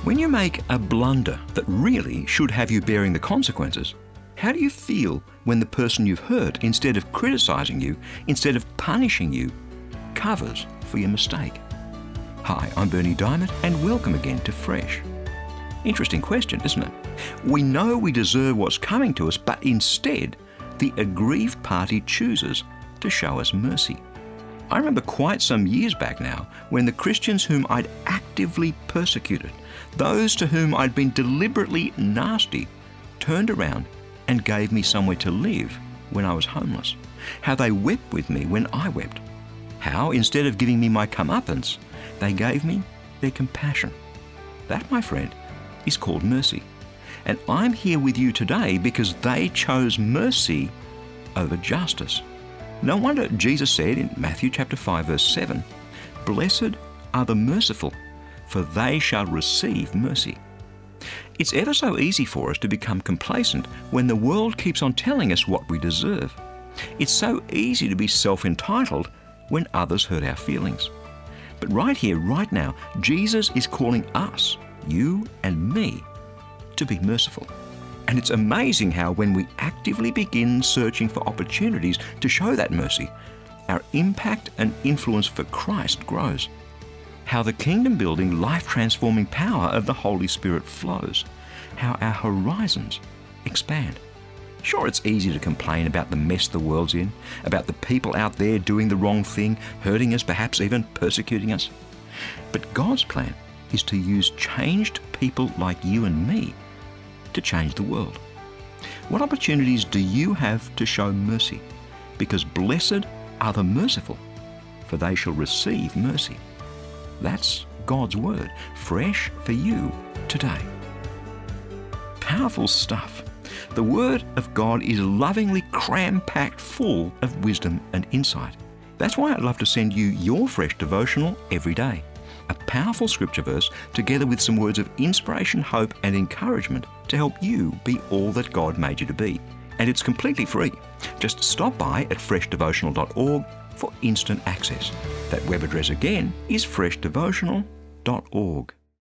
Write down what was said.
When you make a blunder that really should have you bearing the consequences, how do you feel when the person you've hurt, instead of criticising you, instead of punishing you, covers for your mistake? Hi, I'm Berni Dymet, and welcome again to Fresh. Interesting question, isn't it? We know we deserve what's coming to us, but instead, the aggrieved party chooses to show us mercy. I remember quite some years back now when the Christians whom I'd actively persecuted, those to whom I'd been deliberately nasty, turned around and gave me somewhere to live when I was homeless. How they wept with me when I wept. How, instead of giving me my comeuppance, they gave me their compassion. That, my friend, is called mercy. And I'm here with you today because they chose mercy over justice. No wonder Jesus said in Matthew chapter 5 verse 7, "Blessed are the merciful, for they shall receive mercy." It's ever so easy for us to become complacent when the world keeps on telling us what we deserve. It's so easy to be self-entitled when others hurt our feelings. But right here, right now, Jesus is calling us, you and me, to be merciful. And it's amazing how when we actively begin searching for opportunities to show that mercy, our impact and influence for Christ grows. How the kingdom-building, life-transforming power of the Holy Spirit flows. How our horizons expand. Sure, it's easy to complain about the mess the world's in, about the people out there doing the wrong thing, hurting us, perhaps even persecuting us. But God's plan is to use changed people like you and me to change the world. What opportunities do you have to show mercy? Because blessed are the merciful, for they shall receive mercy. That's God's word, fresh for you today. Powerful stuff. The Word of God is lovingly cram-packed full of wisdom and insight. That's why I'd love to send you your fresh devotional every day. A powerful scripture verse together with some words of inspiration, hope and encouragement to help you be all that God made you to be. And it's completely free. Just stop by at freshdevotional.org for instant access. That web address again is freshdevotional.org.